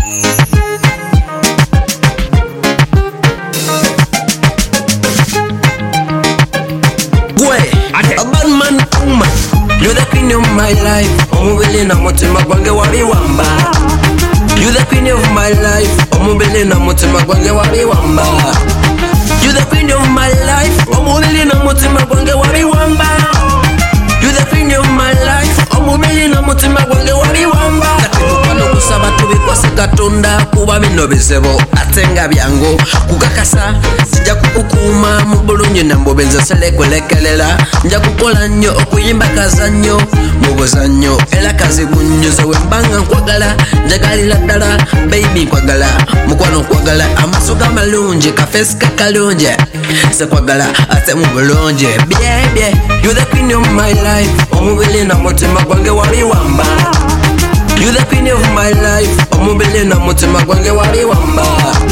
A bad man, woman, you're the queen of my life. Omubele na mutima gwange wabiwamba. You're the queen of my life. Omubele na mutima gwange wabiwamba. You're the queen of my life. Omubele na mutima gwange wabiwamba. You're the queen of my life. Omubele na mutima gwange wabiwamba. Kano kusaba tubikwase Katonda kuba bino bizebo atenga byango kukakasa sijja kukukuma mu bulungi na mbubenza selekwerekerera nja kukola nnyo okuyimba kazannyo mu buzannyo era kazibunyuzo wembanga nkwagala njagalira ddala baby nkwagala mukwano nkwagala amaaso gamalungi kafeesi kakalungi sekwagala ate mu bulungi byebye you're the queen of my life omubiri na mutima gwange wabiwamba. You're the queen of my life. Omubele na mutima gwange wabiwamba.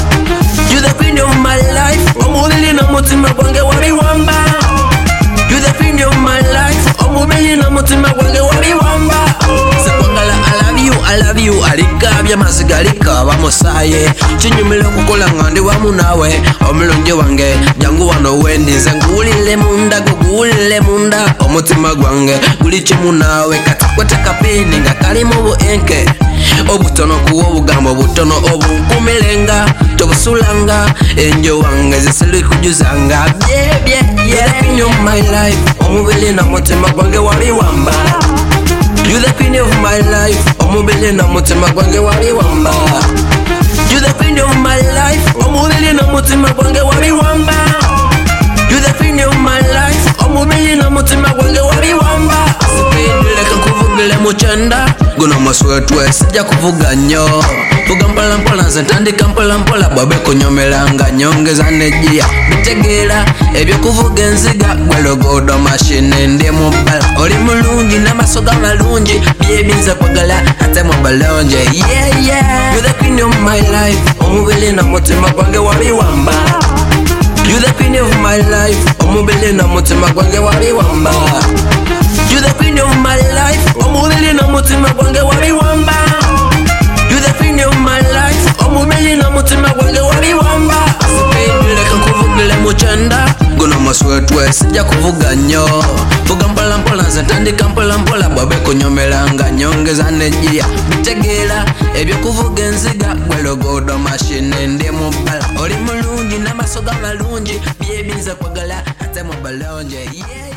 You're the queen of my life. Omubele na mutima gwange wabiwamba. You're the queen of my life. Omubele na mutima gwange wabiwamba. Sekwagala I love you alikabya maziga alikaba musaye kinyumira okukola nga ndi wamu naawe omulungi wange jangu wano wendize nguwulire munda guwulire munda omutima gwange guli kimu naawe kati kweteka pini nga kalimu buenke obutono kuwa obugambo butono obunkumirenga tobusulanga enjo wange zisiri kujuzanga byebye queen of my life omubiri na mutima gwange wabiwamba. You're the queen of my life. Omubele na mutima gwange wabiwamba. You're the queen of my life. Omubele na mutima gwange wabiwamba. You're the queen of my life. Omubele na mutima gwange wabiwamba. Sipendele kakuvugile muchanda guno maswetwe sijja kuvuga nnyo vuga mpola mpola nze ntandika mpola mpola bwabe kunyomeranga nyongeza nejiya bitegeera ebyokuvuga enziga gwe logodo mashine ndi mubala oli mulungi n'amaaso gamalungi byebinza kwagala ate mu balonje you're the queen of my life omubiri na mutima gwange wabiwamba. You're the queen of my life omubiri na mutima gwange wabiwamba. You're the queen of my life. Omubiri na mutima gwange wabiwamba. You're the queen of my life. Omubiri na mutima gwange wabiwamba. Sipendele kakuvugile muchanda guno maswetwe sijja kuvuga nnyo vuga mpola mpola nze ntandika mpola mpola bwabe kunyomeranga nyongeza nejiya bitegeera ebyokuvuga enziga gwe logodo mashine ndi mubala oli mulungi n'amaaso gamalungi byebinza kwagala ate mu balonje